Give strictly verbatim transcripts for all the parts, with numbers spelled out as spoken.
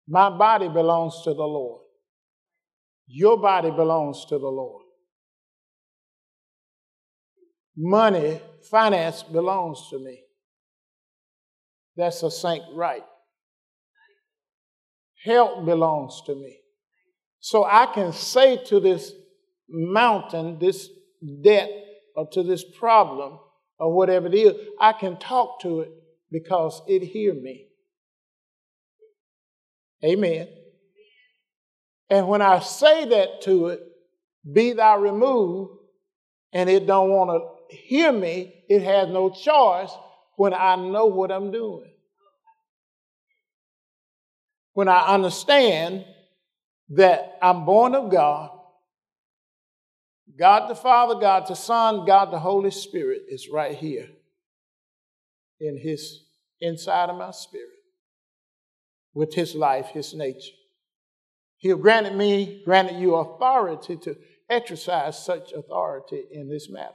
My body belongs to the Lord. Your body belongs to the Lord. Money, finance belongs to me. That's a saint right. Health belongs to me. So I can say to this mountain, this debt, or to this problem, or whatever it is, I can talk to it because it hears me. Amen. And when I say that to it, be thou removed, and it don't want to hear me, it has no choice when I know what I'm doing. When I understand that I'm born of God, God the Father, God the Son, God the Holy Spirit is right here in his inside of my spirit with his life, his nature. He have granted me, granted you authority to exercise such authority in this matter.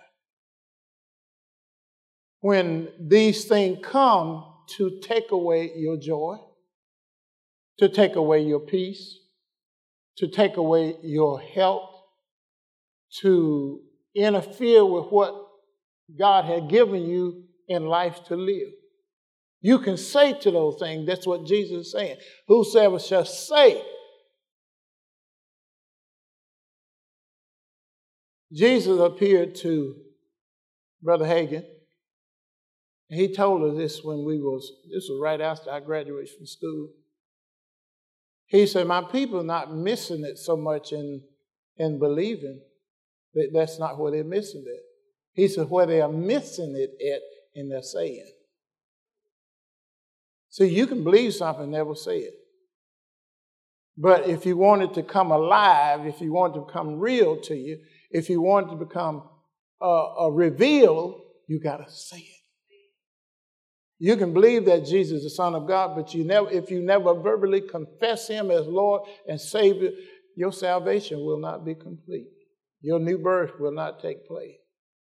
When these things come to take away your joy, to take away your peace, to take away your health, to interfere with what God had given you in life to live. You can say to those things, that's what Jesus is saying. Whosoever shall say, Jesus appeared to Brother Hagin. He told us this when we was, this was right after I graduated from school. He said, my people are not missing it so much in, in believing. That that's not where they're missing it. He said, where they are missing it at in their saying. See, you can believe something and never say it. But if you want it to come alive, if you want it to become real to you, if you want it to become uh, a reveal, you got to say it. You can believe that Jesus is the Son of God, but you never, if you never verbally confess him as Lord and Savior, your salvation will not be complete. Your new birth will not take place.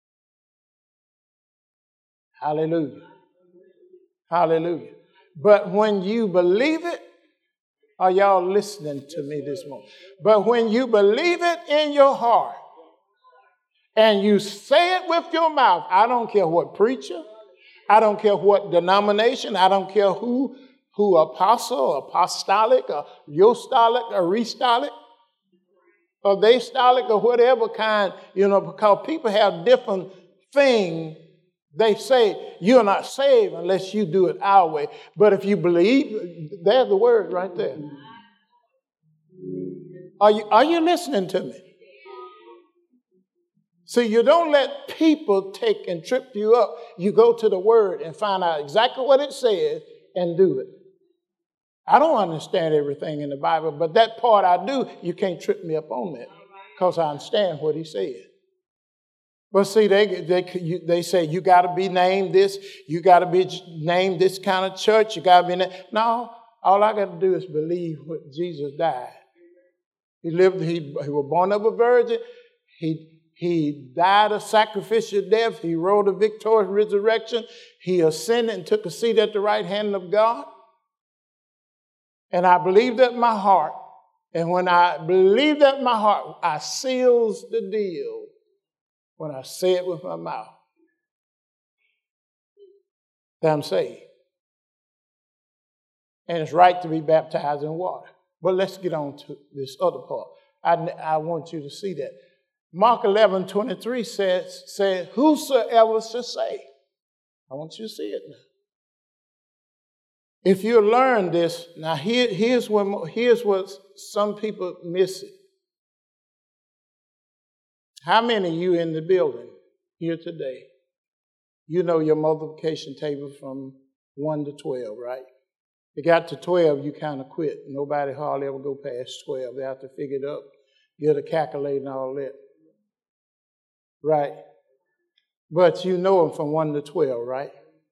Hallelujah. Hallelujah. But when you believe it, are y'all listening to me this morning? But when you believe it in your heart and you say it with your mouth, I don't care what preacher, I don't care what denomination, I don't care who, who apostle, or apostolic, or apostolic, or restolic, or they stolic, or whatever kind, you know, because people have different things. They say you're not saved unless you do it our way. But if you believe, there's the word right there. Are you, are you listening to me? See, you don't let people take and trip you up. You go to the word and find out exactly what it says and do it. I don't understand everything in the Bible, but that part I do, you can't trip me up on that because I understand what he said. But see, they they you, they say you got to be named this, you got to be named this kind of church, you got to be named. No, all I got to do is believe what Jesus died. He lived. He, he was born of a virgin. He he died a sacrificial death. He rode a victorious resurrection. He ascended and took a seat at the right hand of God. And I believe that in my heart. And when I believe that in my heart, I seals the deal. When I say it with my mouth, that I'm saved. And it's right to be baptized in water. But let's get on to this other part. I, I want you to see that. Mark eleven twenty-three says, says, whosoever shall say. I want you to see it now. If you learn this, now here, here's, what, here's what some people miss it. How many of you in the building here today, you know your multiplication table from one to twelve, right? It got to twelve, you kind of quit. Nobody hardly ever go past twelve. They have to figure it up, get a calculator and all that. Right? But you know them from one to twelve, right?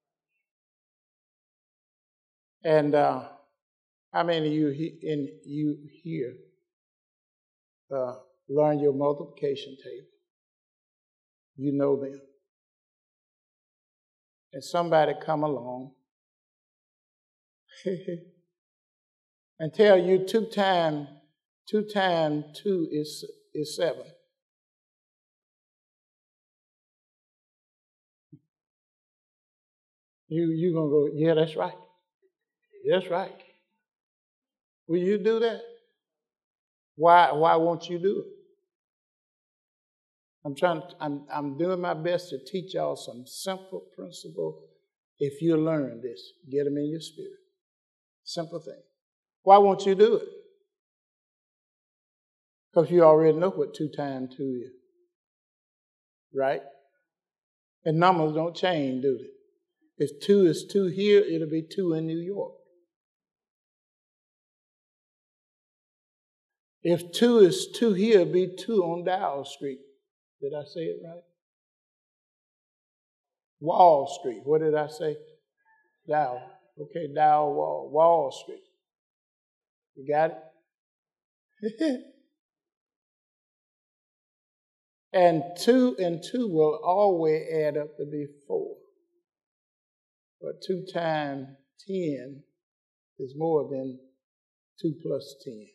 And uh, how many of you he, in you here uh, learn your multiplication table? You know them. And somebody come along and tell you two times two times two is, is seven. You you gonna go, yeah, that's right. That's right. Will you do that? Why why won't you do it? I'm trying to, I'm I'm doing my best to teach y'all some simple principle. If you learn this, get them in your spirit. Simple thing. Why won't you do it? Because you already know what two times two is. Right? And numbers don't change, do they? If two is two here, it'll be two in New York. If two is two here, it'll be two on Dowell Street. Did I say it right? Wall Street. What did I say? Dowell. Okay, Dowell Wall. Wall Street. You got it? And two and two will always add up to be four. But two times ten is more than two plus ten.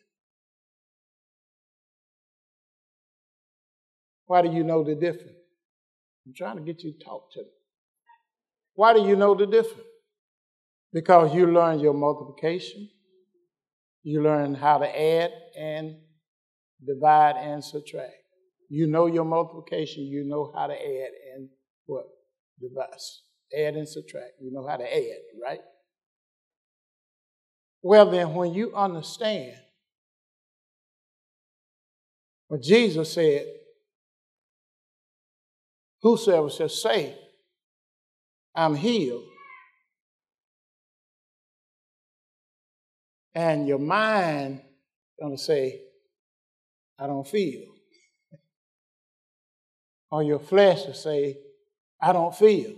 Why do you know the difference? I'm trying to get you to talk to me. Why do you know the difference? Because you learn your multiplication. You learn how to add and divide and subtract. You know your multiplication. You know how to add and what? Divide. Add and subtract. You know how to add, right? Well, then, when you understand what Jesus said, whosoever shall say, I'm healed, and your mind is going to say, I don't feel. Or your flesh will say, I don't feel.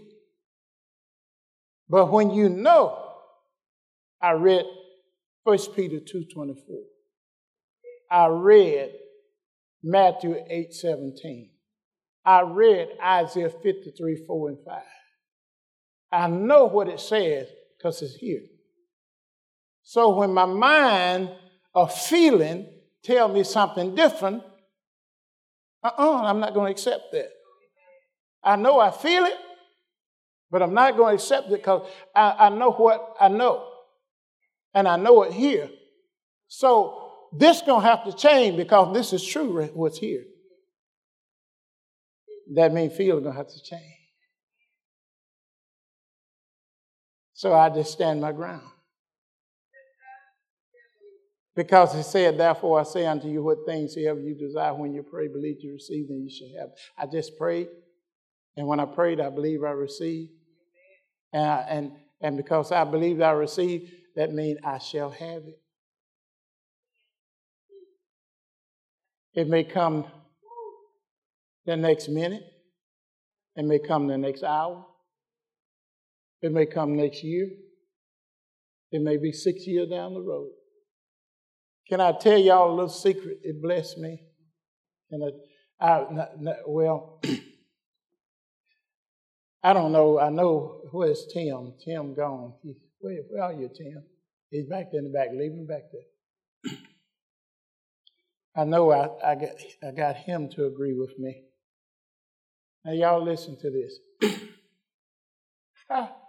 But when you know, I read First Peter two twenty-four. I read Matthew eight seventeen. I read Isaiah fifty-three, four and five. I know what it says because it's here. So when my mind or feeling tell me something different, uh-uh, I'm not going to accept that. I know I feel it, but I'm not going to accept it because I, I know what I know. And I know it here. So this going to have to change because this is true what's here. That means feeling going to have to change. So I just stand my ground. Because he said, therefore I say unto you, what things soever you desire when you pray, believe you receive, then you shall have. I just prayed. And when I prayed, I believe I received. And, I, and, and because I believe I received, that means I shall have it. It may come the next minute. It may come the next hour. It may come next year. It may be six years down the road. Can I tell y'all a little secret? It blessed me. And I, I not, not, well, I don't know. I know, where's Tim? Tim gone. He, where, where are you, Tim? He's back there in the back. Leave him back there. I know I, I, got, I got him to agree with me. Now, y'all listen to this.